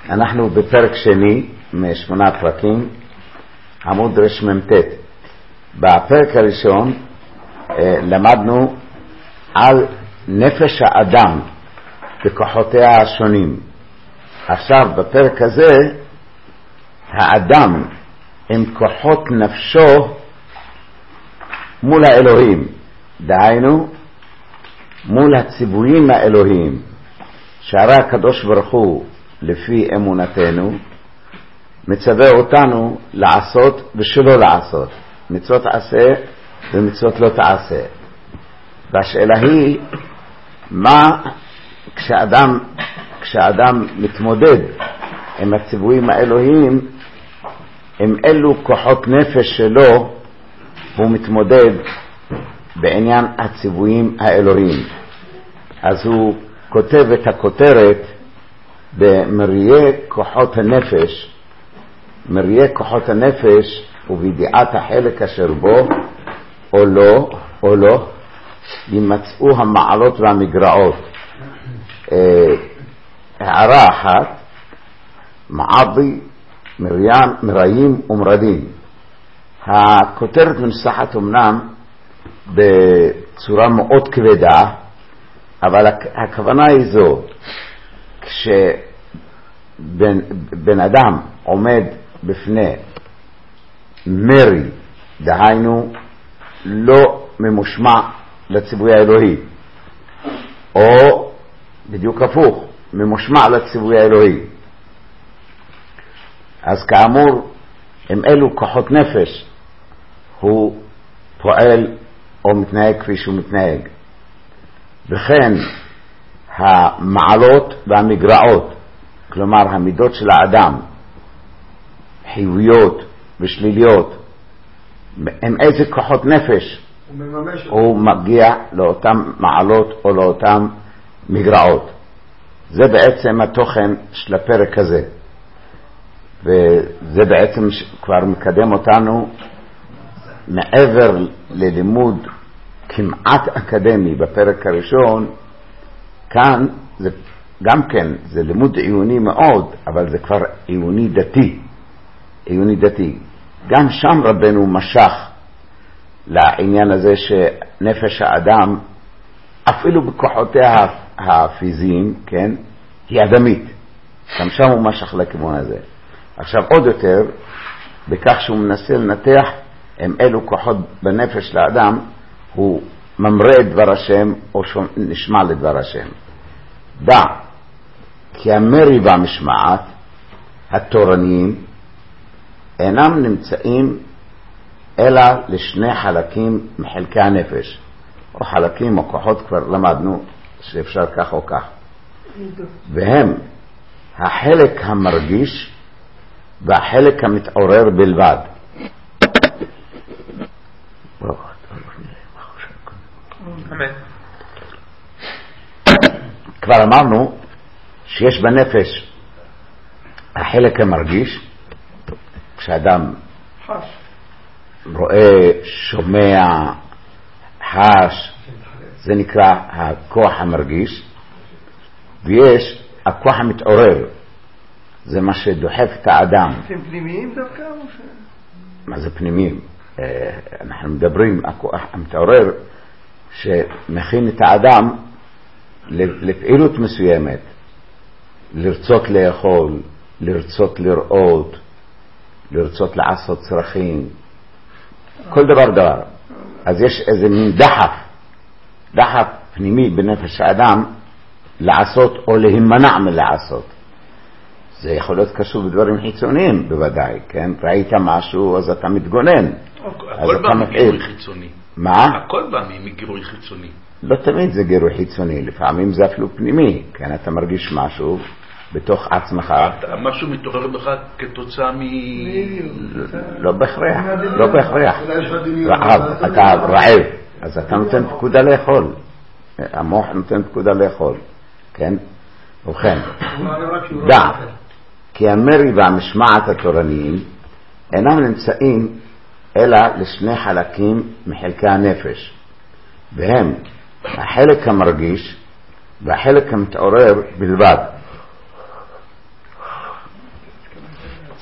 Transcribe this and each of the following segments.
אנחנו בפרק שני משמונה פרקים, עמוד רמ"ט. בפרק הראשון למדנו על נפש האדם בכוחותיה השונים. עכשיו בפרק הזה האדם עם כוחות נפשו מול האלוהים, דהיינו מול הציוויים האלוהיים, שהרי הקדוש ברוך הוא לפי אמונתנו מצווה אותנו לעשות ושלא לעשות, מצוות עשה ומצוות לא תעשה. והשאלה היא מה כשאדם מתמודד עם הציוויים האלוהיים, עם אילו כוחות נפש שלו הוא מתמודד בעניין הציוויים האלוהיים. אז הוא כותב את הכותרת במראי כוחות הנפש. מראי כוחות הנפש ובידיעת החלק אשר בו או לא ימצאו המעלות והמגרעות. הערה אחת, מעדי, מראים ומרדים. הכותרת מנוסחת אמנם בצורה מאוד כבדה, אבל הכוונה היא זו, כשבן אדם עומד בפני מרי, דהיינו לא ממושמע לציווי האלוהי, או בדיוק הפוך, ממושמע לציווי האלוהי, אז כאמור עם אלו כוחות נפש הוא פועל או מתנהג כפי שהוא מתנהג. וכן המעלות והמגרעות, כלומר המידות של האדם, חיוביות ושליליות, עם איזה כוחות נפש הוא מגיע לאותם מעלות או לאותם מגרעות. זה בעצם התוכן של הפרק הזה, וזה בעצם כבר מקדם אותנו מעבר ללימוד כמעט אקדמי בפרק הראשון. כאן זה גם כן, זה לימוד עיוני מאוד, אבל זה כבר עיוני דתי. גם שם רבנו משך לעניין הזה שנפש האדם, אפילו בכוחותיה הפיזיים, כן, היא אדמית. גם שם הוא משך לכיוון הזה. עכשיו עוד יותר, בכך שהוא מנסה לנתח עם אילו כוחות בנפש לאדם, הוא ממרא דבר השם או נשמע לדבר השם. דע כי המרי והמשמעת התורניים אינם נמצאים אלא לשני חלקים מחלקי הנפש, או חלקים או כוחות, כבר למדנו שאפשר כך או כך, והם החלק המרגיש והחלק המתעורר בלבד. כבר אמרנו שיש בנפש החלק המרגיש, כשאדם רואה, שומע, חש, זה נקרא הכוח המרגיש. ויש הכוח המתעורר, זה מה שדוחף את האדם. אתם פנימיים דווקא? מה זה פנימיים? אנחנו מדברים הכוח המתעורר שמכין את האדם לפעילות מסוימת, לרצות לאכול, לרצות לראות, לרצות לעשות צרכים, כל דבר. אז יש איזה מין דחף פנימי בנפש האדם לעשות או להימנע מלעשות. זה יכול להיות קשור בדברים חיצוניים בוודאי, כן? ראית משהו אז אתה מתגונן, הכל בא מגירוי חיצוני. מה? הכל בא מגירוי חיצוני. לא תמיד זה גירוי חיצוני, לפעמים זה אפילו פנימי, כן? אתה מרגיש משהו בתוך עצמך, משהו מתעורר בך כתוצאה לא בהכרח רעב, אתה רעב, אז אתה נותן פקודה לאכול, המוח נותן פקודה לאכול, כן? ובכן, דע כי המרי והמשמעת התורניים אינם נמצאים אלא לשני חלקים מחלקי הנפש, והם החלק המרגיש והחלק המתעורר בלבד.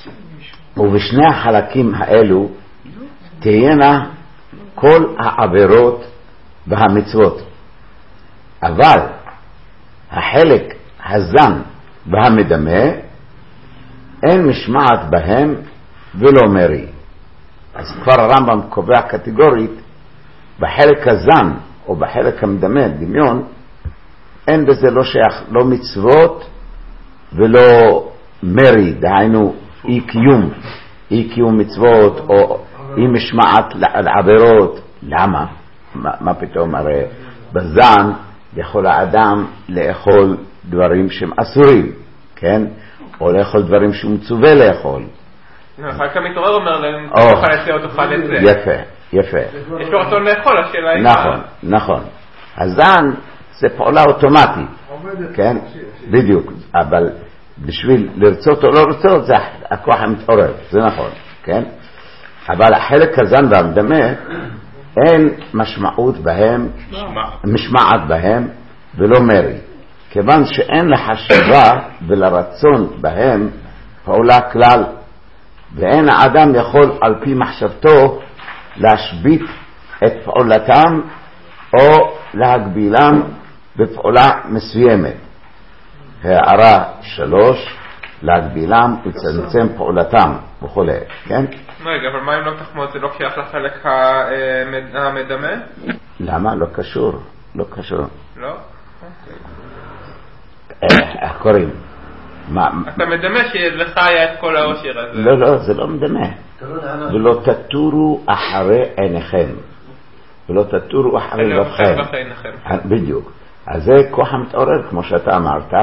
ובשני החלקים האלו תהיינה כל העבירות והמצוות. אבל החלק הזן והמדמה אין משמעת בהם ולא מרי. אז כבר הרמב"ם קובע קטגורית, בחלק הזן או בחלק המדמה, דמיון, אין בזה לא שייך, לא מצוות ולא מרי, דהיינו אי קיום מצוות או אי משמעת לעבירות. למה? מה פתאום? הרי בזן יכול האדם לאכול דברים שהם אסורים, כן? או לאכול דברים שהוא מצווה לאכול. אחר כך מתעורר אומר להם, תאכל את זה או תאכל את זה. יפה. יש לו רצון לאכול, השאלה היא... נכון. הזן זה פעולה אוטומטית, כן? בדיוק. אבל בשביל לרצות או לא לרצות, זה הכוח המתעורר, זה נכון, כן? אבל החלק הזן והמדמה, אין משמעות בהם, משמעת בהם ולא מרי. כיוון שאין לחשיבה ולרצון בהם פעולה כלל, ואין האדם יכול על פי מחשבתו להשבית את פעולתם או להגבילם בפעולה מסוימת. הערה 3, להגבילם ולצמצם פעולתם וכו', כן? רגע, אבל מה אם לא תחמוד, זה לא קייח לחלק המדמה? למה? לא קשור. לא? איך קוראים? אתה מדמה שלך היה את כל העושר הזה. לא, זה לא מדמה. ולא תטורו אחרי עיניכם. ולא תטורו אחרי לבכם. בדיוק. אז זה כוח המתעורר, כמו שאתה אמרת,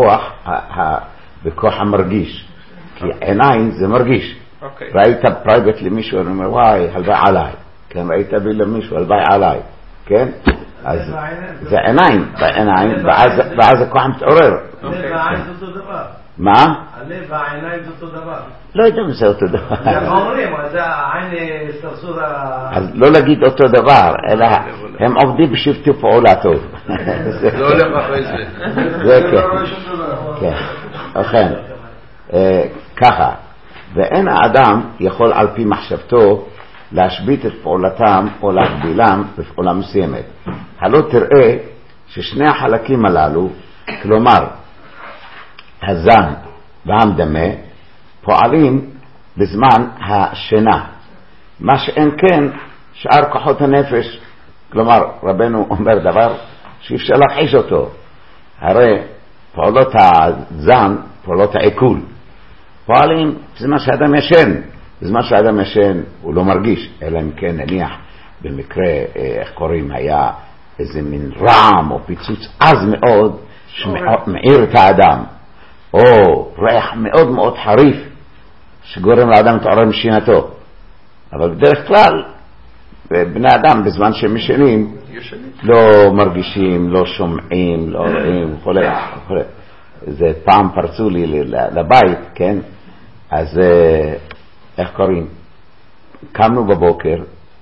בכוח המרגיש. כי עיניים זה מרגיש. ראית פרייבט למישהו, אני אומר, וואי, הלוואי עליי. כן, ראית בי למישהו, הלוואי עליי. כן? אז זה עיניים, ואז הכוח מתעורר. הלב והעין זה אותו דבר. מה? הלב והעיניים זה אותו דבר. לא יודע אם זה אותו דבר. זה אומרים, זה העין סרסור אז לא להגיד אותו דבר, אלא הם עובדים בשבטי פעולה טוב. זה הולך אחרי זה. זה כן. אכן. ככה. ואין האדם יכול על פי מחשבתו להשבית את פעולתם או להגבילם בפעולה מסוימת. הלא תראה ששני החלקים הללו, כלומר הזן והמדמה, פועלים בזמן השינה, מה שאין כן שאר כוחות הנפש. כלומר רבנו אומר דבר שאי אפשר להכחיש אותו, הרי פעולות הזן, פעולות העיכול, פועלים בזמן שהאדם ישן. בזמן שהאדם ישן הוא לא מרגיש, אלא אם כן נניח במקרה, איך קוראים, היה איזה מין רעם או פיצוץ עז מאוד שמעיר את האדם, או ריח מאוד מאוד חריף שגורם לאדם להתעורר משינתו. אבל בדרך כלל בני אדם בזמן שהם ישנים לא מרגישים, לא שומעים, לא רואים וכו'. זה פעם פרצו לי לבית, כן? אז איך קוראים? קמנו בבוקר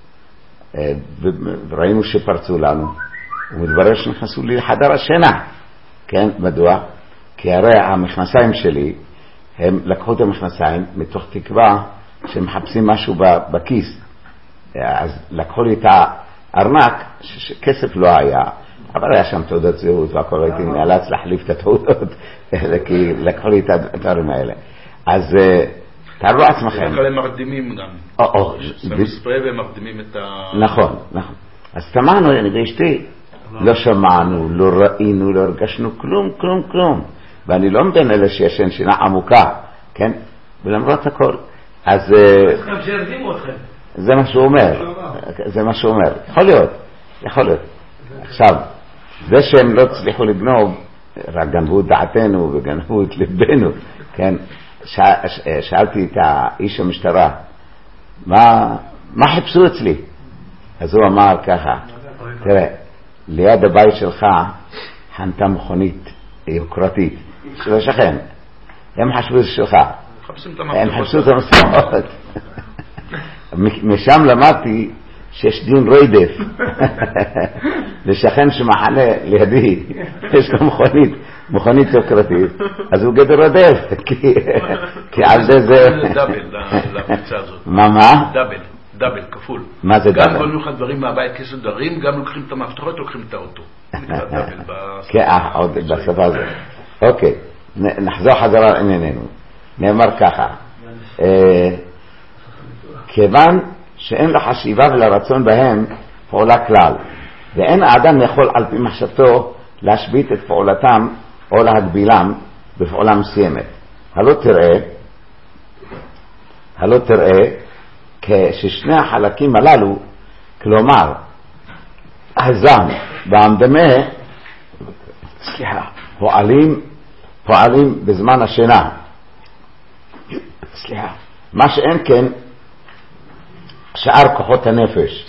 וראינו שפרצו לנו, ומתברר שנכנסו לי לחדר השינה. כן? מדוע? כי הרי המכנסיים שלי, הם לקחו את המכנסיים מתוך תקווה שהם מחפשים משהו בכיס. אז לקחו לי את הארנק, כסף לא היה, אבל היה שם תעודת זהות והכל, הייתי נאלץ להחליף את התעודות, כי לקחו לי את הדברים האלה. אז תארו לעצמכם. בדרך כלל הם מרדימים גם. בספרי והם מרדימים את ה... נכון. אז תמענו, אני ואשתי, לא שמענו, לא ראינו, לא הרגשנו כלום. ואני לא מבין אלה שישן שינה עמוקה, כן? ולמרות הכל. אז זה מה שהוא אומר. יכול להיות. עכשיו, זה שהם לא הצליחו לגנוב, רק גנבו את דעתנו וגנבו את ליבנו, כן? שאלתי את האיש המשטרה, מה חיפשו אצלי? אז הוא אמר ככה, תראה, ליד הבית שלך חנתה מכונית יוקרתית של השכן, הם חשבו זה שלך, הם חפשו את המפתחות. משם למדתי שיש דין רודף. לשכן שמחנה לידי יש לו מכונית יוקרתית, אז הוא גדר רודף, כי כי על זה דאבל לקבוצה הזאת. מה? דאבל, כפול. מה זה גם דאבל? קונים לך דברים מהבית כסף דברים, גם לוקחים את המפתחות, לוקחים את האוטו. נקרא דאבל. כן, עוד בשפה הזאת. אוקיי, נחזור חזרה לענייננו. נאמר ככה, כיוון שאין לחשיבה ולרצון בהם פעולה כלל, ואין האדם יכול על פי מחשבתו להשבית את פעולתם או להגבילם בפעולה מסוימת. הלא תראה כששני החלקים הללו, כלומר הזם והמדמה, פועלים בזמן השינה. מה שאין כן שאר כוחות הנפש.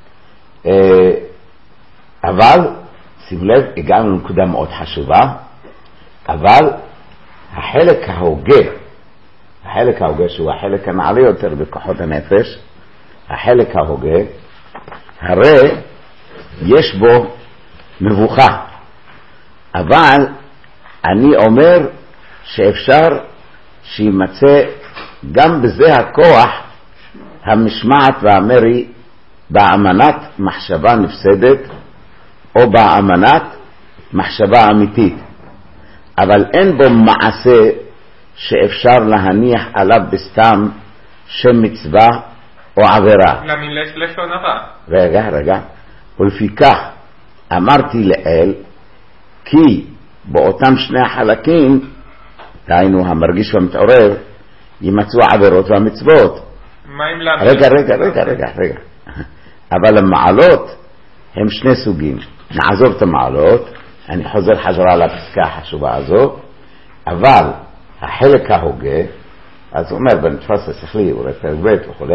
אבל שים לב, הגענו לנקודה מאוד חשובה, אבל החלק ההוגה שהוא החלק הנעלה יותר בכוחות הנפש, החלק ההוגה, הרי יש בו מבוכה. אבל אני אומר שאפשר שימצא גם בזה הכוח המשמעת והמרי באמנת מחשבה נפסדת או באמנת מחשבה אמיתית, אבל אין בו מעשה שאפשר להניח עליו בסתם שם מצווה או עבירה. למילת לשון הרע. רגע. ולפיכך אמרתי לאל, כי באותם שני החלקים, דהיינו המרגיש והמתעורר, יימצאו העבירות והמצוות. מה עם למילת? רגע. אבל המעלות הם שני סוגים. נעזוב את המעלות, אני חוזר חזרה לפסקה החשובה הזו, אבל החלק ההוגה, אז הוא אומר בנתפס השכלי, אולי פרק ב' וכו',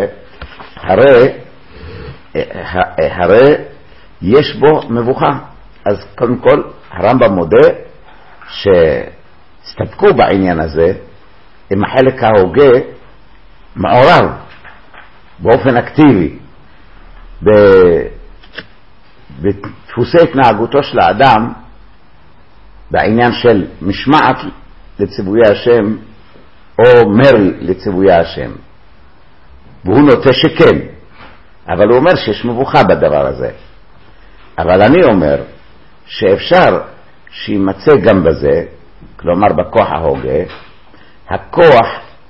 הרי יש בו מבוכה. אז קודם כל הרמב"ם מודה שהסתפקו בעניין הזה אם החלק ההוגה מעורר באופן אקטיבי בדפוסי התנהגותו של האדם בעניין של משמעת לציוויי השם או מרי לציוויי השם, והוא נוטה שכן, אבל הוא אומר שיש מבוכה בדבר הזה. אבל אני אומר שאפשר שימצא גם בזה, כלומר בכוח ההוגה, הכוח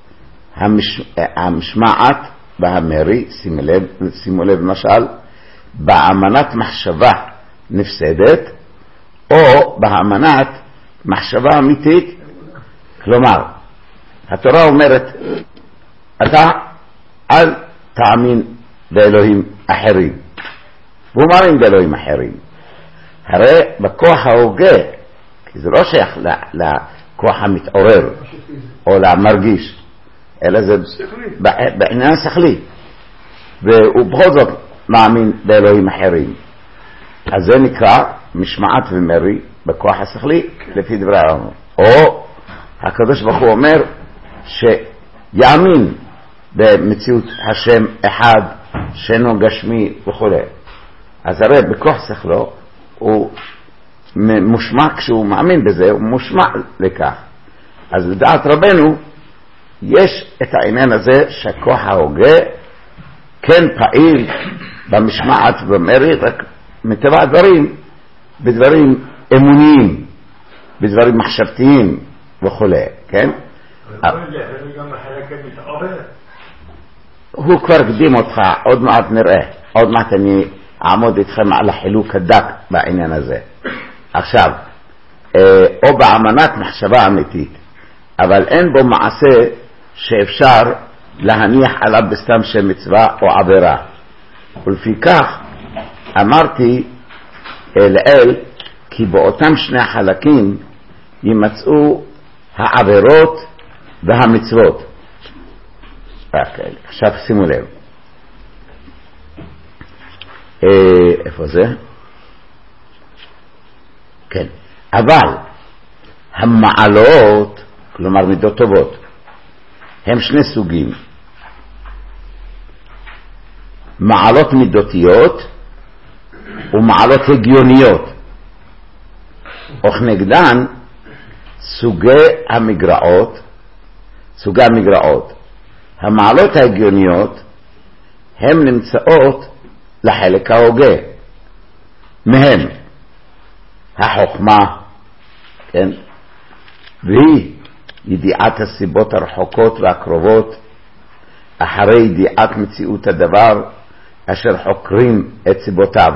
המשמעת והמרי, שימו לב למשל, באמנת מחשבה נפסדת או באמנת מחשבה אמיתית. כלומר, התורה אומרת, אתה אל תאמין באלוהים אחרים, והוא מאמין באלוהים אחרים. הרי בכוח ההוגה, כי זה לא שייך לכוח המתעורר או למרגיש, אלא זה בעניין שכלי, והוא בכל זאת מאמין באלוהים אחרים. אז זה נקרא משמעת ומרי בכוח השכלי לפי דברי הרמב"ם. או הקדוש ברוך הוא אומר שיאמין במציאות השם אחד שאינו גשמי וכו'. אז הרי בכוח שכלו הוא מושמע, כשהוא מאמין בזה הוא מושמע לכך. אז לדעת רבנו יש את העניין הזה שהכוח ההוגה כן פעיל במשמעת ובמרי, רק מטבע הדברים בדברים אמוניים, בדברים מחשבתיים וכו', כן? גם החלק המתעורר. הוא כבר קדים אותך, עוד מעט נראה, עוד מעט אני אעמוד איתכם על החילוק הדק בעניין הזה. עכשיו, או באמנת מחשבה אמיתית, אבל אין בו מעשה שאפשר להניח עליו בסתם שם מצווה או עבירה. ולפיכך אמרתי לאל, כי באותם שני החלקים יימצאו העבירות והמצוות. עכשיו שימו לב, איפה זה? כן, אבל המעלות, כלומר מידות טובות, הם שני סוגים, מעלות מידותיות ומעלות הגיוניות, וכנגדן סוגי המגרעות, סוגי המגרעות. המעלות ההגיוניות הן נמצאות לחלק ההוגה. מהם החוכמה, כן? והיא ידיעת הסיבות הרחוקות והקרובות, אחרי ידיעת מציאות הדבר אשר חוקרים את סיבותיו.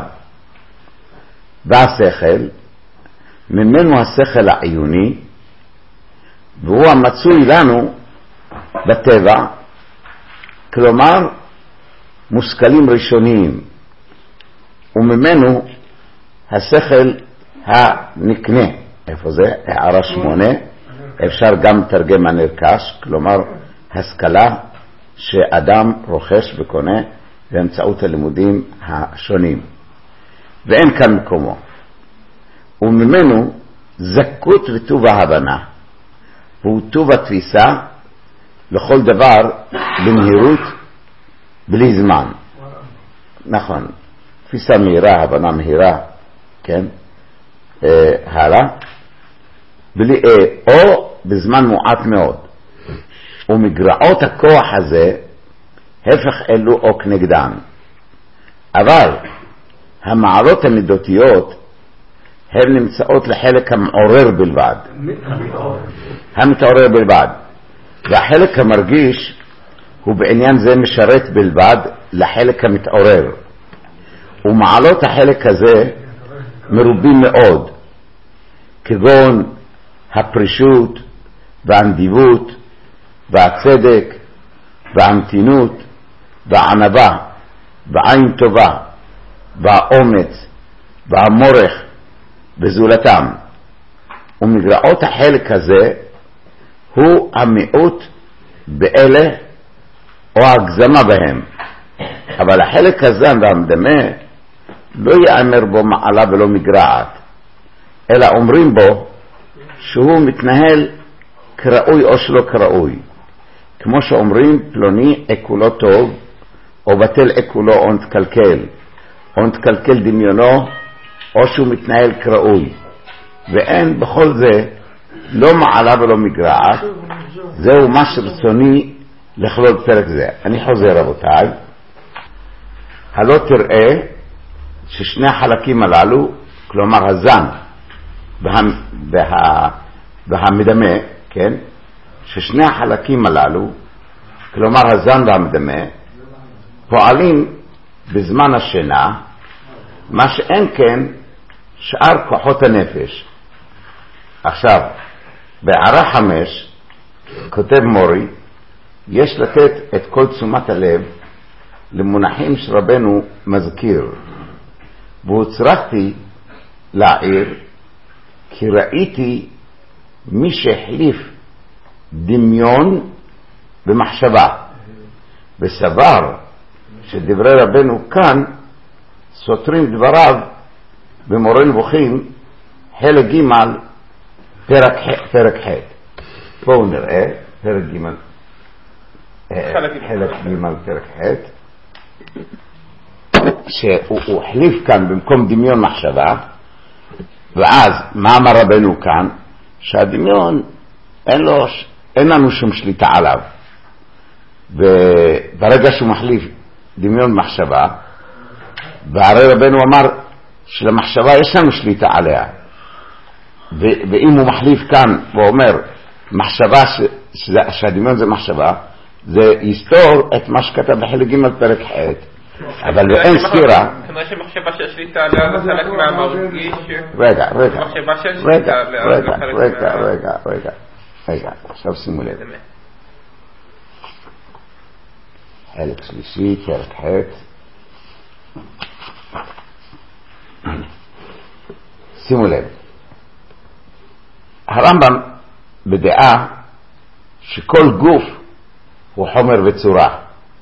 והשכל, ממנו השכל העיוני, והוא המצוי לנו בטבע, כלומר מושכלים ראשוניים, וממנו השכל הנקנה. איפה זה? הערה 8. אפשר גם תרגם הנרכש, כלומר השכלה שאדם רוכש וקונה באמצעות הלימודים השונים, ואין כאן מקומו. וממנו זכות וטוב ההבנה, והוא טוב התפיסה לכל דבר במהירות בלי זמן. נכון, תפיסה מהירה, הבנה מהירה, כן? הלאה, או בזמן מועט מאוד. ומגרעות הכוח הזה הפך אלו או כנגדן. אבל המעלות המידותיות הן נמצאות לחלק המעורר בלבד, המתעורר בלבד, והחלק המרגיש הוא בעניין זה משרת בלבד לחלק המתעורר. ומעלות החלק הזה מרובים מאוד, כגון הפרישות והנדיבות והצדק והמתינות והענבה והעין טובה והאומץ והמורך וזולתם. ומגרעות החלק הזה הוא המיעוט באלה או ההגזמה בהם, אבל החלק הזה והמדמה לא יאמר בו מעלה ולא מגרעת, אלא אומרים בו שהוא מתנהל כראוי או שלא כראוי, כמו שאומרים פלוני אקולו טוב או בטל אקולו או נתקלקל, או נתקלקל דמיונו, או שהוא מתנהל כראוי. ואין בכל זה לא מעלה ולא מגרעת. זהו מה שרצוני לכלול בפרק זה. אני חוזר רבותיי, הלא תראה ששני החלקים הללו, כלומר הזן והמדמה, כן? ששני החלקים הללו, כלומר הזן והמדמה, פועלים בזמן השינה, מה שאין כן שאר כוחות הנפש. עכשיו, בהערה 5 כותב מורי, יש לתת את כל תשומת הלב למונחים שרבנו מזכיר, והוצרכתי להעיר כי ראיתי מי שהחליף דמיון במחשבה, וסבר שדברי רבנו כאן סותרים דבריו במורה נבוכים חלק ג' פרק ח'. בואו נראה פרק ג' חלק ג' פרק ח', שהוא החליף כאן במקום דמיון מחשבה. ואז מה אמר רבנו כאן? שהדמיון אין לנו שום שליטה עליו, וברגע שהוא מחליף דמיון מחשבה, והרי רבנו אמר שלמחשבה יש לנו שליטה עליה, ואם הוא מחליף כאן ואומר מחשבה שהדמיון זה מחשבה, זה יסתור את מה שכתב בחלק ג' פרק ח'. אבל אין סתירה. כנראה שמחשבה שיש שליטה עליה זה חלק מהמרגיש. רגע, עכשיו שימו לב. חלק שלישי, פרק ח'. שימו לב, הרמב"ם בדעה שכל גוף הוא חומר וצורה.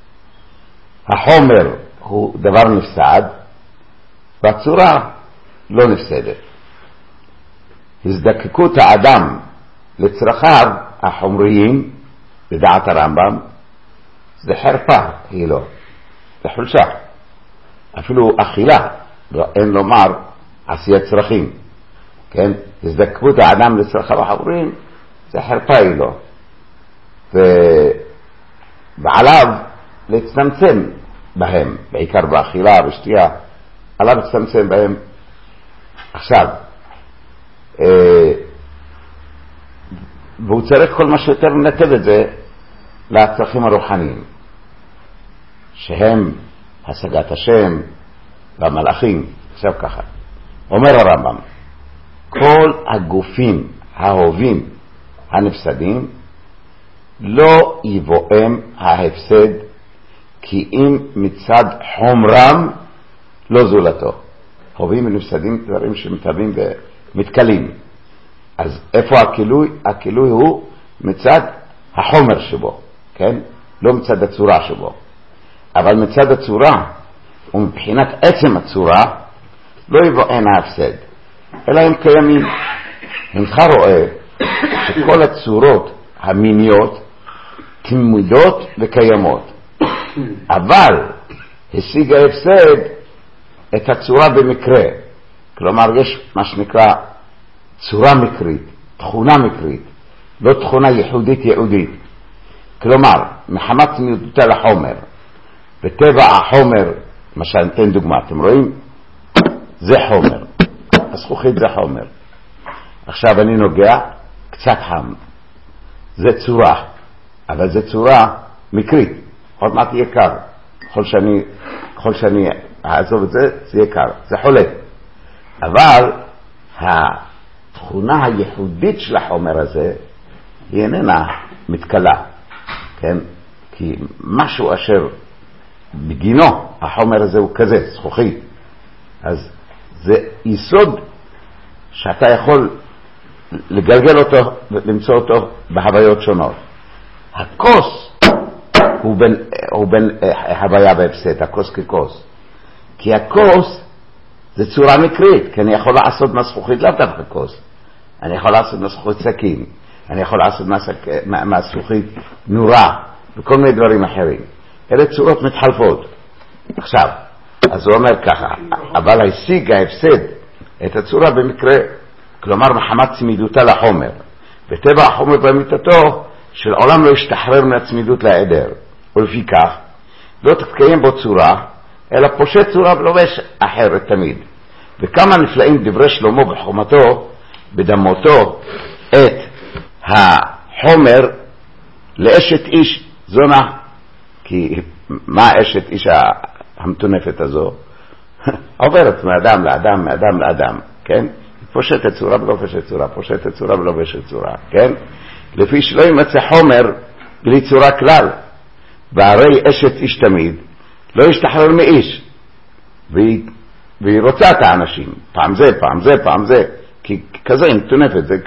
החומר הוא דבר נפסד והצורה לא נפסדת. הזדקקות האדם לצרכיו החומריים בדעת הרמב"ם זה חרפה, היא לא, זה חולשה. אפילו אכילה, אין לומר עשיית צרכים, כן? הזדקקות האדם לצרכיו החומריים זה חרפה, היא לא. ועליו להצטמצם בהם, בעיקר באכילה, בשתייה, עליו להצטמצם בהם. עכשיו, והוא צריך כל מה שיותר לנתב את זה לצרכים הרוחניים, שהם השגת השם והמלאכים. עכשיו ככה, אומר הרמב"ם, כל הגופים האהובים הנפסדים לא יבואם ההפסד, כי אם מצד חומרם לא זולתו. אהובים ונפסדים דברים שמתהווים ומתקלים. אז איפה הכילוי? הכילוי הוא מצד החומר שבו, כן? לא מצד הצורה שבו. אבל מצד הצורה ומבחינת עצם הצורה לא יבואן ההפסד, אלא הם קיימים. אינך רואה שכל הצורות המיניות תמידות וקיימות, אבל השיג ההפסד את הצורה במקרה. כלומר, יש מה שנקרא צורה מקרית, תכונה מקרית, לא תכונה ייחודית. כלומר, מחמת תמידותה לחומר, בטבע החומר, מה שאני אתן דוגמה, אתם רואים? זה חומר, הזכוכית זה חומר. עכשיו אני נוגע, קצת חם, זה צורה, אבל זה צורה מקרית, עוד מעט יהיה קר, ככל שאני אעזוב את זה, זה יהיה קר, זה חולה. אבל התכונה הייחודית של החומר הזה היא איננה מתקלה, כן? כי משהו אשר בגינו החומר הזה הוא כזה, זכוכית, אז זה יסוד שאתה יכול לגלגל אותו ולמצוא אותו בהוויות שונות. הכוס הוא בין הוויה והפסד, הכוס ככוס, כי הכוס זה צורה מקרית, כי אני יכול לעשות מהזכוכית לאו דווקא כוס, אני יכול לעשות מהזכוכית סכין, אני יכול לעשות מהזכוכית נורה וכל מיני דברים אחרים. אלה צורות מתחלפות. עכשיו, אז הוא אומר ככה, אבל השיג ההפסד את הצורה במקרה, כלומר מחמת צמידותה לחומר, בטבע החומר באמיתתו של עולם לא ישתחרר מהצמידות לעדר, ולפי כך לא תתקיים בו צורה, אלא פושט צורה ולובש אחרת תמיד. וכמה נפלאים דברי שלמה בחוכמתו, בדמותו את החומר לאשת איש זונה. כי מה אשת איש המתונפת הזו? עוברת מאדם לאדם, מאדם לאדם, כן? פושטת צורה ולובשת צורה, פושטת צורה ולובשת צורה, כן? לפי שלא ימצא חומר בלי צורה כלל, והרי אשת איש תמיד לא ישתחרר מאיש, והיא רוצה את האנשים, פעם זה, פעם זה, פעם זה, כי כזה היא מתונפת, זה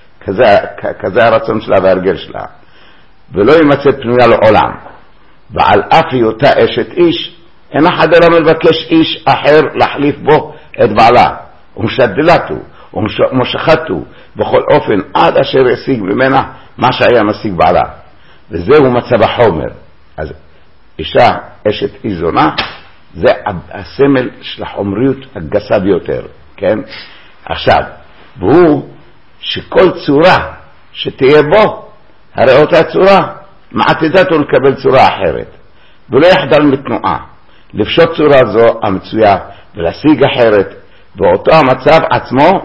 כזה הרצון שלה והרגל שלה, ולא ימצא פנויה לעולם. ועל אף היותה אשת איש, אין אחד אלא מבקש איש אחר להחליף בו את בעלה, ומשדלתו ומשכתו בכל אופן עד אשר ישיג ממנה מה שהיה משיג בעלה, וזהו מצב החומר. אז אישה אשת איש זונה זה הסמל של החומריות הגסה ביותר, כן? עכשיו, והוא שכל צורה שתהיה בו, הרי אותה צורה מעתידתו לקבל צורה אחרת, ולא יחדל מתנועה לפשוט צורה זו המצויה ולהשיג אחרת, באותו המצב עצמו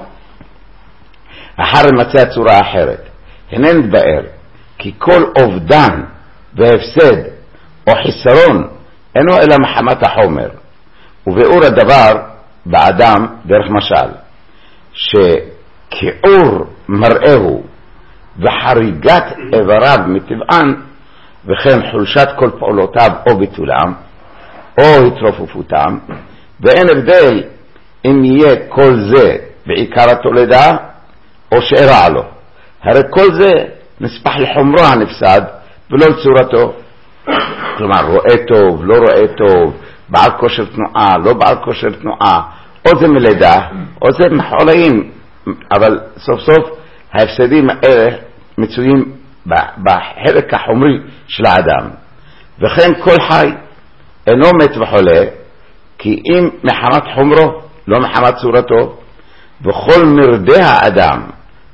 אחר מצא צורה אחרת. הנה נתבאר כי כל אובדן והפסד או חיסרון אינו אלא מחמת החומר, וביאור הדבר באדם דרך משל, שכיעור מראהו וחריגת איבריו מטבען, וכן חולשת כל פעולותיו או ביטולם או התרופפותם, ואין הבדל אם יהיה כל זה בעיקר התולדה או שאירע לו, הרי כל זה נספח לחומרו הנפסד ולא לצורתו. כלומר, רואה טוב, לא רואה טוב, בעל כושר תנועה, לא בעל כושר תנועה, או זה מלידה או זה מחולאים, אבל סוף סוף ההפסדים האלה מצויים בחלק החומרי של האדם. וכן כל חי אינו מת וחולה, כי אם מחמת חומרו לא מחמת צורתו, וכל מרדי האדם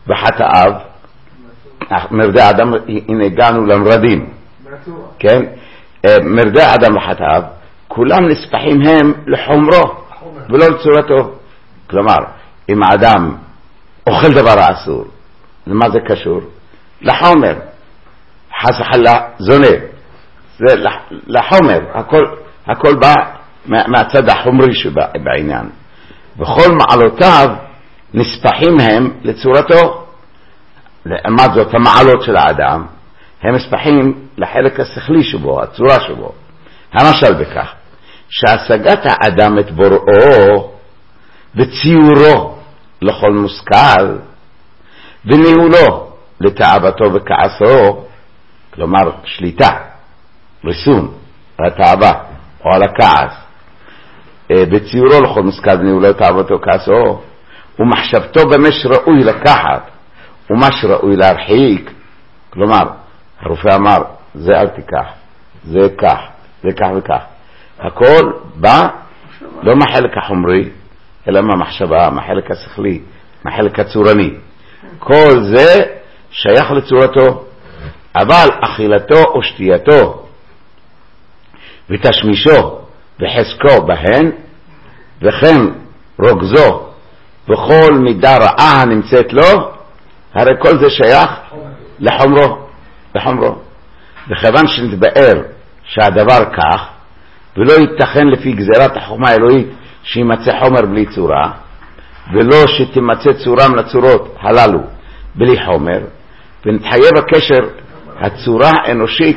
וחטאיו, מרדי האדם, הנה הגענו למרדים, כן? מרדי אדם וחטאיו, כולם נספחים הם לחומרו ולא לצורתו. כלומר, אם האדם אוכל דבר אסור, למה זה קשור? לחומר. חס וחלילה זונה, זה לחומר, הכל בא מהצד החומרי שבעניין. וכל מעלותיו נספחים הם לצורתו. לעומת זאת, המעלות של האדם הם נספחים לחלק השכלי שבו, הצורה שבו. המשל בכך שהשגת האדם את בוראו וציורו לכל מושכל וניהולו לתאוותו וכעסו, כלומר שליטה, ריסון על התאווה או על הכעס, בציורו לכל מושכל וניהולו לתאוותו וכעסו, ומחשבתו במה שראוי לקחת ומה שראוי להרחיק. כלומר, הרופא אמר, זה אל תיקח, זה כך, זה כך וכך. הכל בא לא מהחלק החומרי, אלא מהמחשבה, מהחלק השכלי, מהחלק הצורני. כל זה שייך לצורתו, אבל אכילתו או שתייתו ותשמישו וחזקו בהן, וכן רוגזו וכל מידה רעה הנמצאת לו, הרי כל זה שייך לחומרו. וכיוון שנתבאר שהדבר כך, ולא ייתכן לפי גזירת החוכמה האלוהית שימצא חומר בלי צורה, ולא שתמצא צורה מן הצורות הללו בלי חומר, ונתחייב הקשר הצורה האנושית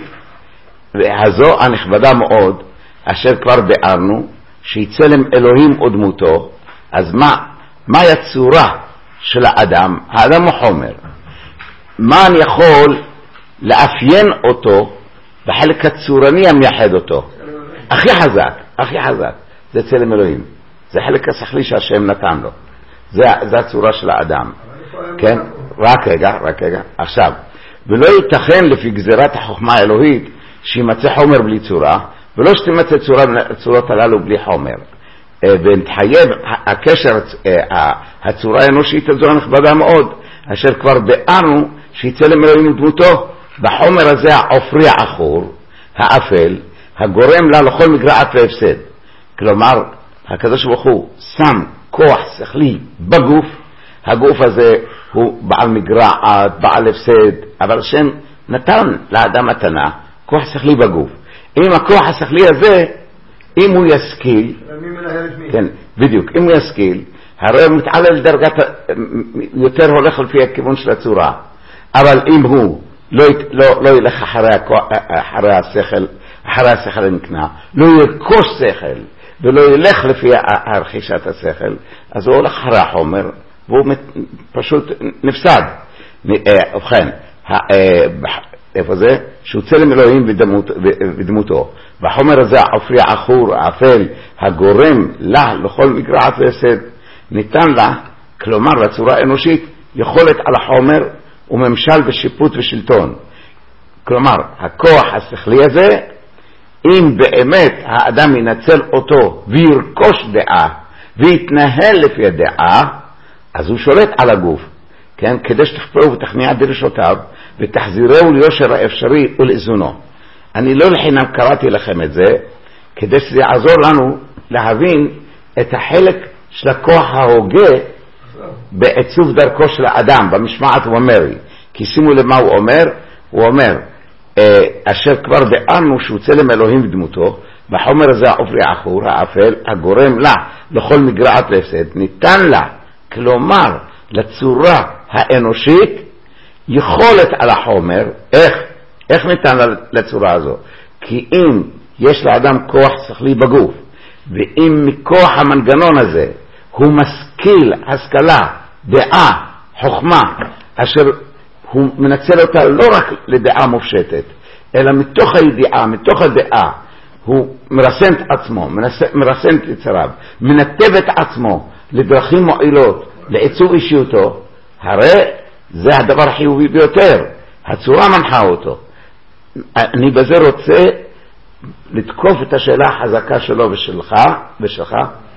הזו הנכבדה מאוד, אשר כבר ביארנו שהיא צלם אלוהים ודמותו. אז מהי הצורה של האדם? האדם הוא חומר. מה אני יכול לאפיין אותו בחלק הצורני המייחד אותו? הכי חזק, זה צלם אלוהים. זה חלק השכלי שהשם נתן לו. זה הצורה של האדם. כן? רק רגע. עכשיו, ולא ייתכן לפי גזירת החוכמה האלוהית שימצא חומר בלי צורה, ולא שתמצא צורות הללו בלי חומר. ונתחייב הקשר, הצורה האנושית הזו הנכבדה מאוד, אשר כבר ביארנו שהיא צלם אלוהים ודמותו, בחומר הזה העופרי העכור, האפל, הגורם לה לכל מגרעת והפסד. כלומר, הקדוש ברוך הוא שם כוח שכלי בגוף, הגוף הזה הוא בעל מגרעת, בעל הפסד, אבל השם נתן לאדם מתנה כוח שכלי בגוף. אם הכוח השכלי הזה, אם הוא ישכיל, כן, בדיוק, אם הוא ישכיל, הרי הוא מתעלה לדרגת, יותר הולך לפי הכיוון של הצורה. אבל אם הוא לא ילך אחרי השכל הנקנה, לא ירכוש שכל, ולא ילך לפי הרכישת השכל, אז הוא הולך אחרי החומר, והוא פשוט נפסד. ובכן, איפה זה? שהוא צלם אלוהים ודמותו. והחומר הזה, העופרי העכור, האפל, הגורם לה לכל מגרעת והפסד, ניתן לה, כלומר לצורה האנושית, יכולת על החומר וממשל ושיפוט ושלטון. כלומר, הכוח השכלי הזה, אם באמת האדם ינצל אותו וירכוש דעה ויתנהל לפי הדעה, אז הוא שולט על הגוף. כן? כדי שתכפרו ותכניע דרישותיו ותחזירהו ליושר האפשרי ולאיזונו. אני לא לחינם קראתי לכם את זה, כדי שזה יעזור לנו להבין את החלק של הכוח ההוגה בעיצוב דרכו של האדם, במשמעת ומרי. כי שימו למה הוא אומר, הוא אומר, אשר כבר ביארנו שהוא צלם אלוהים ודמותו, בחומר הזה העופרי העכור, האפל, הגורם לה לכל מגרעת והפסד, ניתן לה, כלומר לצורה האנושית, יכולת על החומר. איך ניתן לצורה הזו? כי אם יש לאדם כוח שכלי בגוף, ואם מכוח המנגנון הזה הוא משכיל השכלה, דעה, חוכמה, אשר הוא מנצל אותה לא רק לדעה מופשטת, אלא מתוך הידיעה, מתוך הדעה, הוא מרסן את עצמו, מרסן את יצריו, מנתב את עצמו לדרכים מועילות, לעיצוב אישיותו, הרי זה הדבר החיובי ביותר. הצורה מנחה אותו. אני בזה רוצה לתקוף את השאלה החזקה שלו ושלך,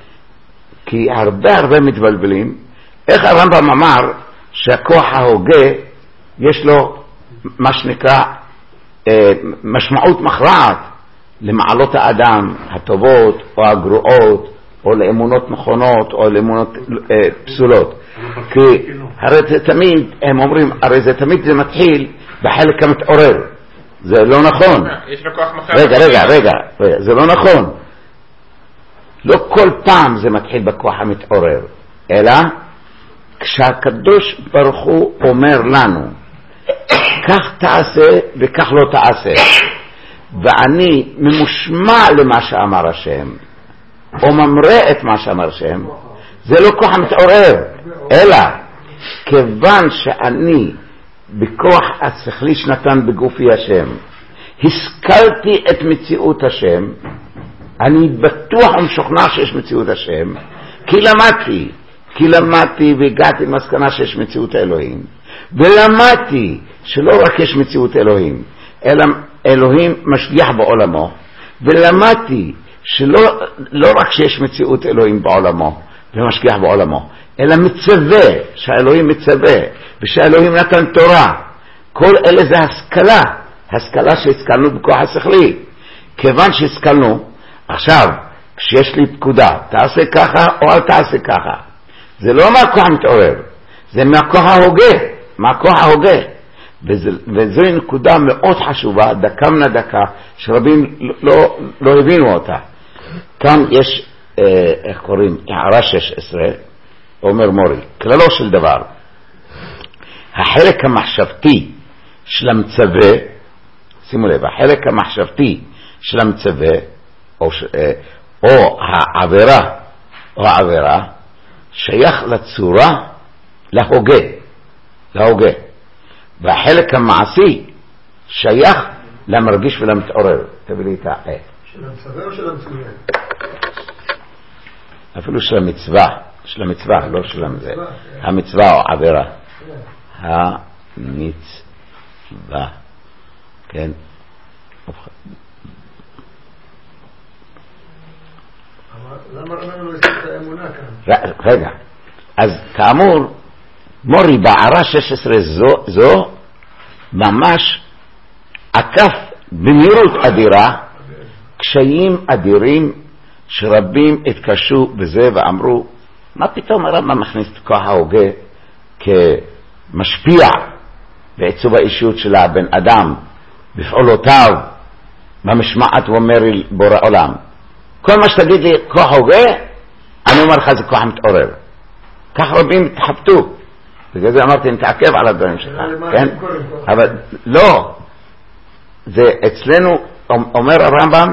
כי הרבה מתבלבלים. איך הרמב"ם אמר שהכוח ההוגה יש לו מה שנקרא משמעות מכרעת, למעלות האדם הטובות או הגרועות, או לאמונות נכונות או לאמונות פסולות. כי הרי זה תמיד, הם אומרים, הרי זה תמיד זה מתחיל בחלק המתעורר. זה לא נכון. יש לו כוח מחר. רגע, זה לא נכון. לא כל פעם זה מתחיל בכוח המתעורר, אלא כשהקדוש ברוך הוא אומר לנו, כך תעשה וכך לא תעשה, ואני ממושמע למה שאמר השם, או ממרא את מה שאמר השם, זה לא כוח המתעורר, אלא כיוון שאני בכוח השכלי שנתן בגופי השם, השכלתי את מציאות השם, אני בטוח ומשוכנע שיש מציאות השם, כי למדתי והגעתי למסקנה שיש מציאות אלוהים, ולמדתי שלא רק יש מציאות אלוהים, אלא אלוהים משגיח בעולמו, ולמדתי שלא רק שיש מציאות אלוהים בעולמו ומשגיח בעולמו, אלא מצווה, שהאלוהים מצווה, ושהאלוהים נתן תורה. כל אלה זה השכלה שהשכלנו בכוח השכלי. כיוון שהשכלנו, עכשיו כשיש לי פקודה, תעשה ככה או אל תעשה ככה, זה לא מהכוח המתעורר, זה מהכוח ההוגה. וזו נקודה מאוד חשובה, דקה מן הדקה, שרבים לא הבינו אותה. כאן יש, איך קוראים, הערה 16, אומר מורי, כללו של דבר, החלק המחשבתי של המצווה, שימו לב, החלק המחשבתי של המצווה, או העבירה, שייך לצורה, להוגה. והחלק המעשי שייך למרגיש ולמתעורר. תביא לי את של המצווה או של המצווה? אפילו של המצווה, לא של המצווה או עבירה. המצווה. כן. למה לא יש את האמונה כאן? רגע. אז כאמור, מורי בערה 16 זו ממש עקף במהירות אדירה קשיים אדירים שרבים התקשו בזה ואמרו, מה פתאום הרמב"ם מכניס את כוח ההוגה כמשפיע בעיצוב האישיות של הבן אדם בפעולותיו במשמעת ואומר בורא עולם. כל מה שתגיד לי כוח הוגה, אני אומר לך זה כוח מתעורר. כך רבים התחבטו. בגלל זה אמרתי, נתעכב על הדברים שלך, כן? אבל לא, זה אצלנו, אומר הרמב"ם,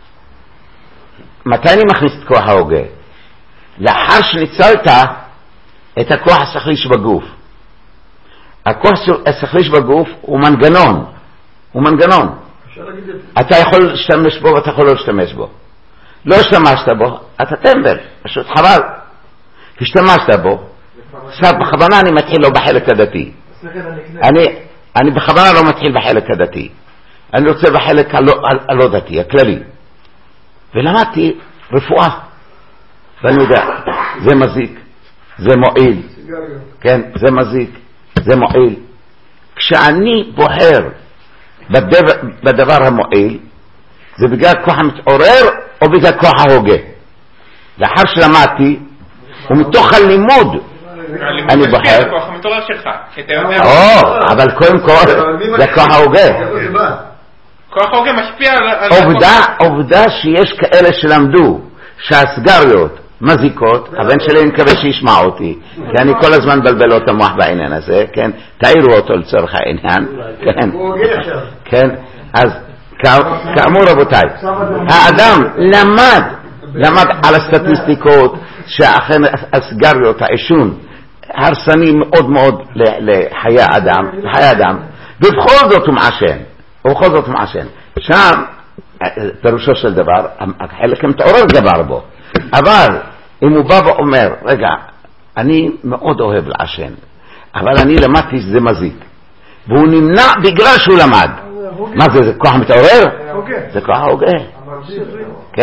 מתי אני מכניס את כוח ההוגה? לאחר שניצלת את הכוח השכלי שבגוף. הכוח השכלי שבגוף הוא מנגנון. אתה יכול להשתמש בו ואתה יכול לא להשתמש בו. לא השתמשת בו, אתה טמבל, פשוט חבל. השתמשת בו, בכוונה אני מתחיל לא בחלק הדתי. אני בכוונה לא מתחיל בחלק הדתי. אני רוצה בחלק הלא דתי, הכללי. ולמדתי רפואה. ואני יודע, זה מזיק, זה מועיל. כן, זה מזיק, זה מועיל. כשאני בוחר בדבר המועיל, זה בגלל כוח המתעורר או בגלל כוח ההוגה. לאחר שלמדתי, ומתוך הלימוד, אני בוחר. זה כוח המתעורר שלך. אבל קודם כל, זה כוח ההוגה. כוח ההוגה משפיע על... עובדה שיש כאלה שלמדו שהסגריות מזיקות, הבן שלי מקווה שישמע אותי, כי אני כל הזמן בלבל אותו מוח בעניין הזה, כן? תאירו אותו לצורך העניין, כן? אז כאמור רבותיי, האדם למד על הסטטיסטיקות שאכן הסגריות, העישון, הרסני מאוד מאוד לחיי אדם, ובכל זאת הוא מעשן. שם, פירושו של דבר, החלק המתעורר גבר בו. אבל אם הוא בא ואומר, רגע, אני מאוד אוהב לעשן, אבל אני למדתי שזה מזיק, והוא נמנע בגלל שהוא למד. מה זה כוח מתעורר? זה כוח ההוגה. כן?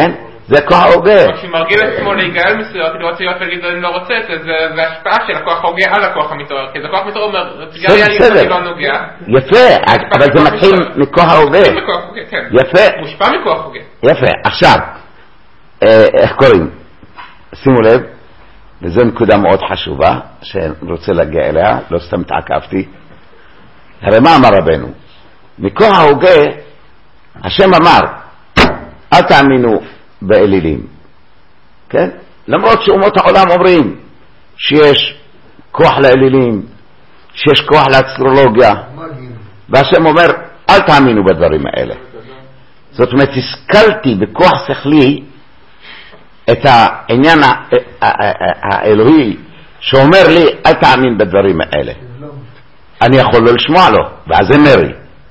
זה כוח ההוגה. כשהוא מרגיל את עצמו להיגאל מסויות, כדי רוצה להיות ולהגיד אני לא רוצה, זה השפעה של הכוח ההוגה על הכוח המתעורר, כי זה הכוח המתעורר אומר, בסדר, לא נוגע. יפה, אבל זה מתחיל מכוח ההוגה. יפה. מושפע מכוח ההוגה. יפה, עכשיו, איך קוראים? שימו לב, וזו נקודה מאוד חשובה, שאני רוצה להגיע אליה, לא סתם תעקבתי. הרי מה אמר רבנו? מכוח ההוגה, השם אמר, אל תאמינו באלילים, כן? למרות שאומות העולם אומרים שיש כוח לאלילים, שיש כוח לאסטרולוגיה, והשם אומר, אל תאמינו בדברים האלה. זאת אומרת, השכלתי בכוח שכלי את העניין האלוהי שאומר לי, אל תאמין בדברים האלה. אני יכול לא לשמוע לו, ואז זה מרי.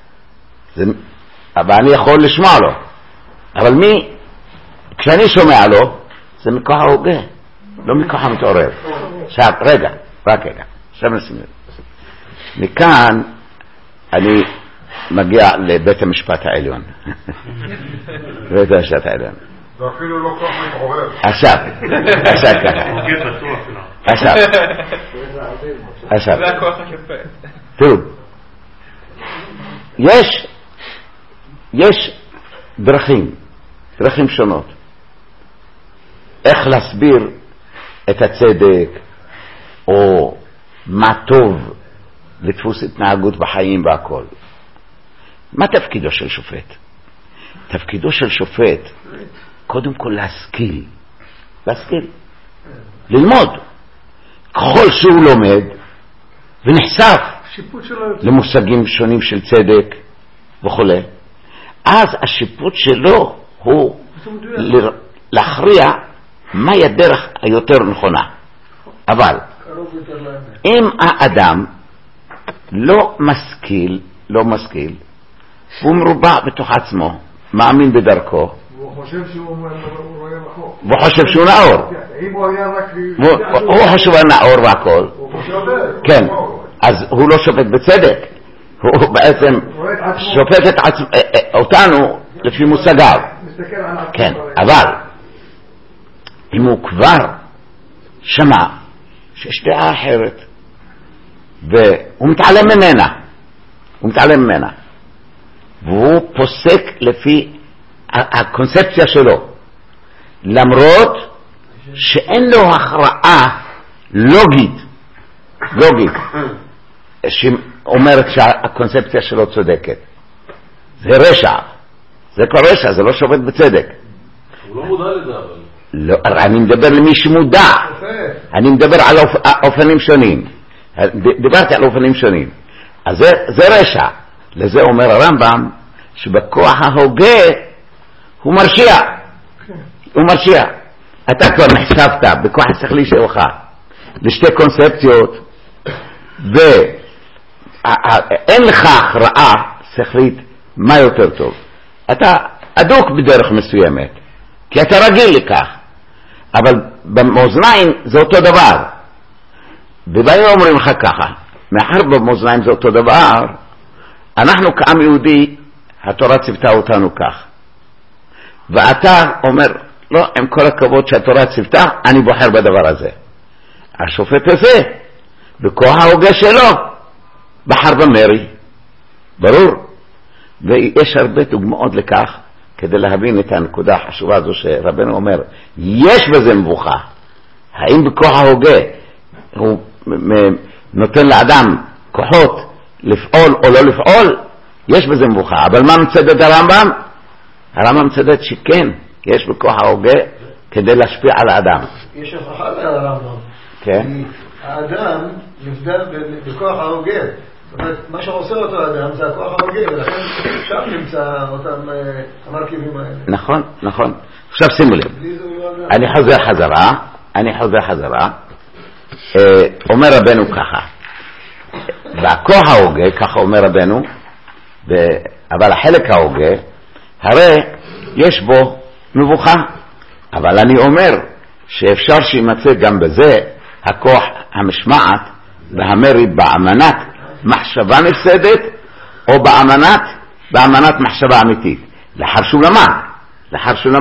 אבל אני יכול לשמוע לו. אבל כשאני שומע לו, זה מכוח ההוגה, לא מכוח המתעורר. עכשיו, רגע, רק רגע. עכשיו נשים לב. מכאן אני מגיע לבית המשפט העליון. בית המשפט העליון. זה אפילו לא כוח מתעורר. עכשיו זה הכוח השופט. תראו, יש דרכים שונות איך להסביר את הצדק או מה טוב לדפוס התנהגות בחיים והכל. מה תפקידו של שופט? תפקידו של שופט קודם כל להשכיל, ללמוד. ככל שהוא לומד ונחשף למושגים שונים של צדק וכו', אז השיפוט שלו הוא להכריע מהי הדרך היותר נכונה. אבל אם האדם לא משכיל, הוא מרובע בתוך עצמו, מאמין בדרכו, הוא חושב שהוא רואה רחוק. והוא חושב שהוא נאור. אם הוא היה רק... הוא חושב שהוא נאור והכל. כן, אז הוא לא שופט בצדק. הוא בעצם שופט אותנו לפי מושגיו. כן, אבל אם הוא כבר שמע שיש דעה אחרת והוא מתעלם ממנה, והוא פוסק לפי הקונספציה שלו, למרות שאין לו הכרעה לוגית שאומרת שהקונספציה שלו צודקת. זה רשע, זה כבר רשע, זה לא שופט בצדק. הוא לא מודע לזה אבל. לא, אני מדבר למי שמודע, אני מדבר על אופנים שונים, דיברתי על אופנים שונים. אז זה רשע. לזה אומר הרמב"ם שבכוח ההוגה הוא מרשיע. אתה כבר נחשפת בכוח השכלי שלך לשתי קונספציות ואין לך הכרעה שכלית מה יותר טוב. אתה אדוק בדרך מסוימת כי אתה רגיל לכך, אבל במאזניים זה אותו דבר. ובאים אומרים לך ככה, מאחר במאזניים זה אותו דבר, אנחנו כעם יהודי התורה ציוותה אותנו כך, ואתה אומר לא, עם כל הכבוד שהתורה ציוותה, אני בוחר בדבר הזה. השופט הזה בכוח ההוגה שלו בחר במרי, ברור. ויש הרבה דוגמאות לכך כדי להבין את הנקודה החשובה הזו שרבנו אומר, יש בזה מבוכה. האם בכוח ההוגה הוא נותן לאדם כוחות לפעול או לא לפעול? יש בזה מבוכה. אבל מה מצדד הרמב"ם? הרמב"ם מצדד שכן, יש בכוח ההוגה כדי להשפיע על האדם. יש הוכחה לרמב"ם. כן. האדם נבדל בכוח ההוגה. זאת אומרת, מה שעושה אותו האדם זה הכוח ההוגה, ולכן שם נמצא אותם המרכיבים האלה. נכון, נכון. עכשיו שימו לב. אני חוזר חזרה. אומר רבנו ככה. והכוח ההוגה, ככה אומר רבנו, אבל החלק ההוגה, הרי יש בו מבוכה. אבל אני אומר שאפשר שימצא גם בזה הכוח המשמעת והמרי באמנת מחשבה נפסדת או באמנת מחשבה אמיתית. לאחר שהוא למד.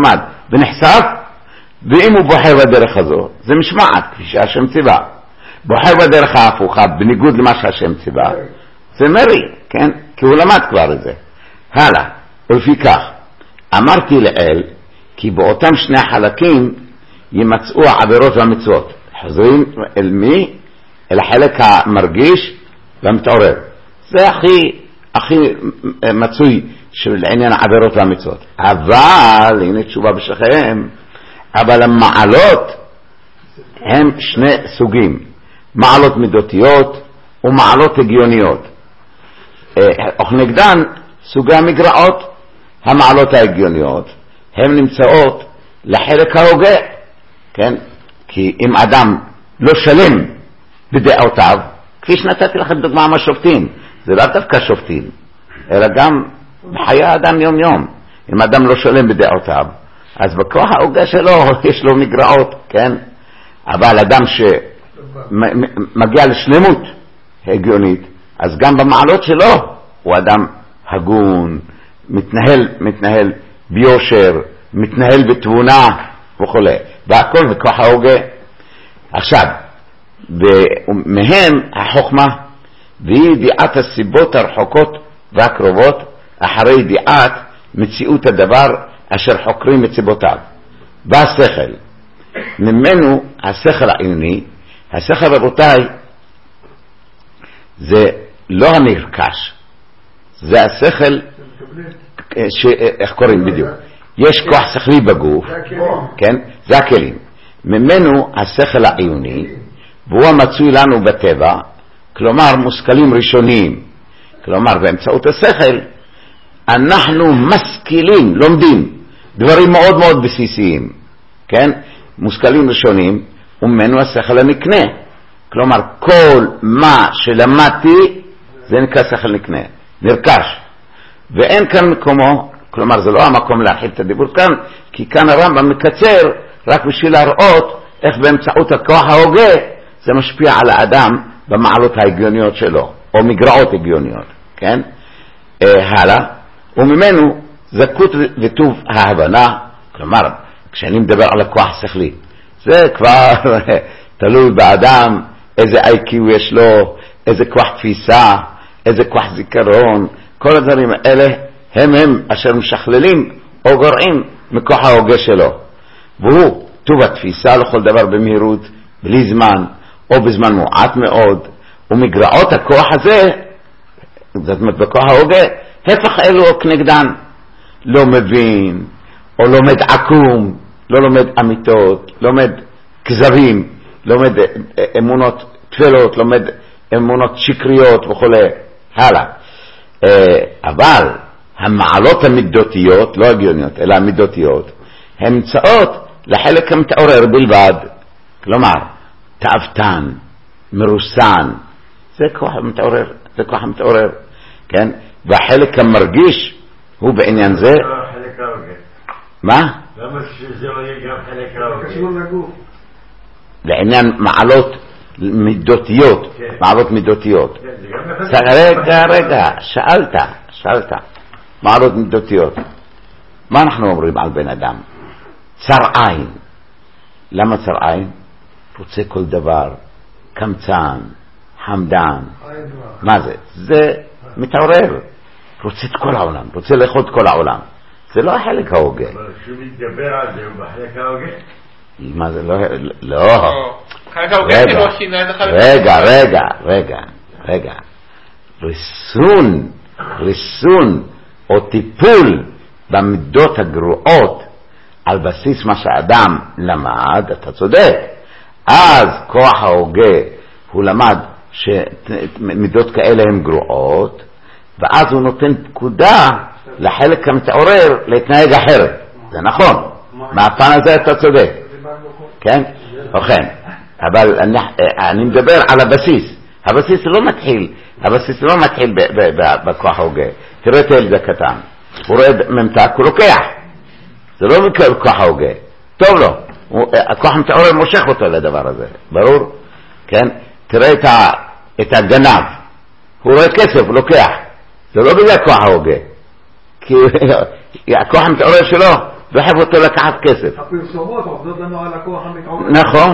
ונחשף, ואם הוא בוחר בדרך הזו, זה משמעת, כפי שהשם ציווה. בוחר בדרך ההפוכה, בניגוד למה שהשם ציווה, זה מרי, כן? כי הוא למד כבר את זה. הלאה, ולפיכך, אמרתי לאל, כי באותם שני החלקים ימצאו העבירות והמצוות. חוזרים אל מי? אל החלק המרגיש והמתעורר. זה הכי מצוי של עניין העבירות והמצוות. אבל, הנה תשובה בשלכם, אבל המעלות הם שני סוגים, מעלות מידותיות ומעלות הגיוניות. וכנגדן סוגי המגרעות, המעלות ההגיוניות, הן נמצאות לחלק ההוגה, כן? כי אם אדם לא שלם בדעותיו, כפי שנתתי לכם דוגמה מהשופטים, זה לא דווקא שופטים, אלא גם בחיי האדם יום יום. אם אדם לא שלם בדעותיו, אז בכוח ההוגה שלו יש לו מגרעות, כן? אבל אדם שמגיע לשלמות הגיונית, אז גם במעלות שלו הוא אדם הגון, מתנהל ביושר, מתנהל בתבונה וכו'. והכל בכוח ההוגה. עכשיו, מהם החוכמה והיא ידיעת הסיבות הרחוקות והקרובות אחרי ידיעת מציאות הדבר אשר חוקרים את סיבותיו. והשכל, ממנו השכל העיוני, השכל רבותיי זה לא הנרכש, זה השכל איך קוראים בדיוק, יש כוח שכלי בגוף, כן? זה הכלים. ממנו השכל העיוני, והוא המצוי לנו בטבע, כלומר מושכלים ראשוניים, כלומר באמצעות השכל אנחנו משכילים, לומדים דברים מאוד מאוד בסיסיים, כן? מושכלים ראשונים, וממנו השכל הנקנה, כלומר כל מה שלמדתי זה נקרא שכל נקנה, נרכש, ואין כאן מקומו, כלומר זה לא המקום להרחיב את הדיבור כאן, כי כאן הרמב"ם מקצר רק בשביל להראות איך באמצעות הכוח ההוגה זה משפיע על האדם במעלות ההגיוניות שלו, או מגרעות הגיוניות, כן? הלאה, וממנו זכות וטוב ההבנה, כלומר, כשאני מדבר על הכוח השכלי, זה כבר תלוי באדם, איזה IQ יש לו, איזה כוח תפיסה, איזה כוח זיכרון, כל הדברים האלה הם אשר משכללים או גורעים מכוח ההוגה שלו. והוא טוב התפיסה לכל דבר במהירות, בלי זמן, או בזמן מועט מאוד, ומגרעות הכוח הזה, זאת אומרת בכוח ההוגה, הפך אלו או כנגדן, לא מבין, או לומד עקום, לא לומד אמיתות, לומד כזבים, לומד אמונות תפלות, לומד אמונות שקריות וכו'. הלאה. אבל המעלות המידותיות, לא הגיוניות, אלא המידותיות, הן נמצאות לחלק המתעורר בלבד. כלומר, תאוותן, מרוסן, זה כוח המתעורר, זה כוח המתעורר, כן? והחלק המרגיש הוא בעניין זה. חלק ההוגה. מה? למה שזה לא יהיה גם חלק ההוגה? קשור לגוף. לעניין מעלות מידותיות, מעלות מידותיות. רגע, שאלת. מעלות מידותיות. מה אנחנו אומרים על בן אדם? צר עין. למה צר עין? רוצה כל דבר, קמצן, חמדן. מה זה? זה מתעורר. רוצה את כל העולם, רוצה לאכול את כל העולם. זה לא החלק ההוגה. אבל כשהוא מתגבר על זה, הוא בחלק ההוגה? מה זה? לא. חלק ההוגה שלו שינה את החלק. רגע. ריסון או טיפול במידות הגרועות על בסיס מה שהאדם למד, אתה צודק. אז כוח ההוגה הוא למד שמידות כאלה הן גרועות, ואז הוא נותן פקודה לחלק המתעורר להתנהג אחרת. זה נכון. מהפן הזה אתה צודק. כן? וכן. אבל אני מדבר על הבסיס. הבסיס לא מתחיל בכוח ההוגה. תראה את הילד הקטן. הוא רואה ממתק, הוא לוקח. זה לא בכוח ההוגה. טוב לו. הכוח המתעורר מושך אותו לדבר הזה. ברור? כן? תראה את הגנב. הוא רואה כסף, הוא לוקח. זה לא בגלל כוח ההוגה. כי הכוח המתעורר שלו דוחף אותו לקחת כסף. הפרסומות עובדות לנו על הכוח המתעורר.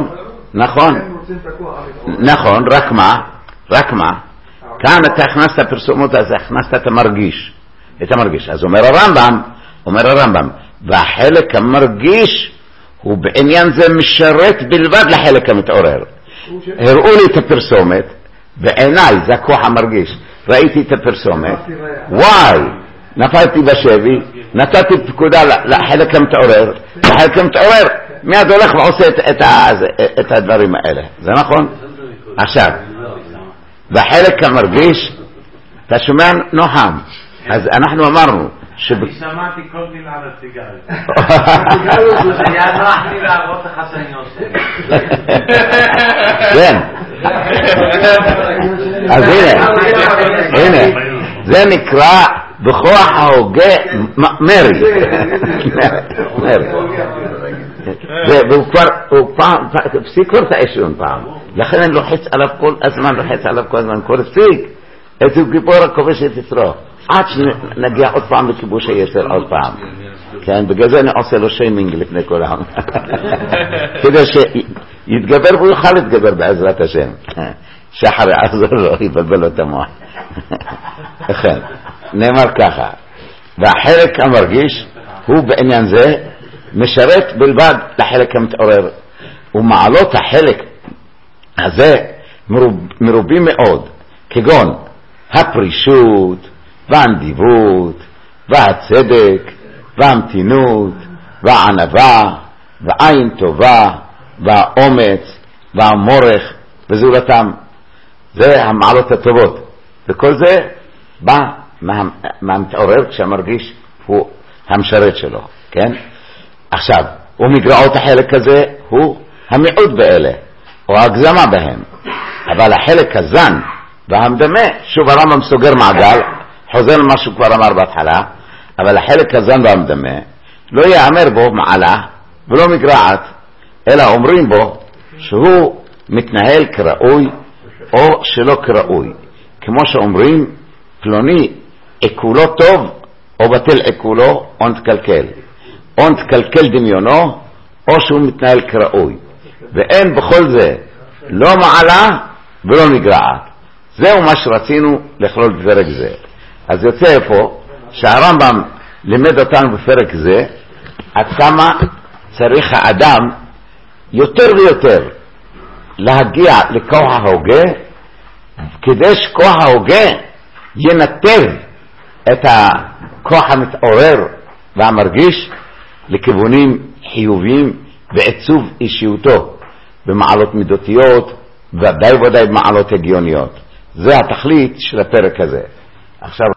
נכון, רק מה? כאן אתה הכנסת הפרסומות, אז הכנסת את המרגיש. אז אומר הרמב"ם, והחלק המרגיש הוא בעניין זה משרת בלבד לחלק המתעורר. הראו לי את הפרסומת, בעיניי זה הכוח המרגיש, ראיתי את הפרסומת, וואי, נפלתי בשבי, נתתי פקודה לחלק המתעורר, מיד הולך ועושה את הדברים האלה. זה נכון? עכשיו, והחלק המרגיש, אתה שומע נוחם, אז אנחנו אמרנו אני שמעתי כל מילה על הסיגריה. זה היה נוח לי להראות לך שאני עושה. כן. אז הנה, זה נקרא בכוח ההוגה מרי. והוא פעם, הפסיק כבר את העישון פעם. לכן אני לוחץ עליו כל הזמן, כל הפסיק. איזה גיבור הכובש את יצרו. עד שנגיע עוד פעם לכיבוש היצר עוד פעם. כן, בגלל זה אני עושה לו שיימינג לפני כל העם. כדי שיתגבר והוא יוכל להתגבר בעזרת השם. שחר יעזור לו, יבלבל לו את המוח. לכן, נאמר ככה, והחלק המרגיש הוא בעניין זה משרת בלבד לחלק המתעורר, ומעלות החלק הזה מרובים מאוד, כגון הפרישות והנדיבות והצדק והמתינות והענווה והעין טובה והאומץ והמורך וזולתם. זה המעלות הטובות, וכל זה בא מהמתעורר כשהמרגיש הוא המשרת שלו. כן? עכשיו, ומגרעות החלק הזה הוא המיעוט באלה או הגזמה בהם, אבל החלק הזן והמדמה, שוב הרמב"ם סוגר מעגל, חוזר למה שהוא כבר אמר בהתחלה, אבל החלק הזן והמדמה לא יאמר בו מעלה ולא מגרעת, אלא אומרים בו שהוא מתנהל כראוי או שלא כראוי, כמו שאומרים פלוני עקולו טוב או בטל עקולו או נתקלקל, או נתקלקל דמיונו או שהוא מתנהל כראוי, ואין בכל זה לא מעלה ולא מגרעת. זהו מה שרצינו לכלול בפרק זה. אז יוצא פה שהרמב"ם לימד אותנו בפרק זה עד כמה צריך האדם יותר ויותר להגיע לכוח ההוגה, כדי שכוח ההוגה ינתב את הכוח המתעורר והמרגיש לכיוונים חיוביים בעיצוב אישיותו, במעלות מידותיות ודאי במעלות הגיוניות. זה התכלית של הפרק הזה. עכשיו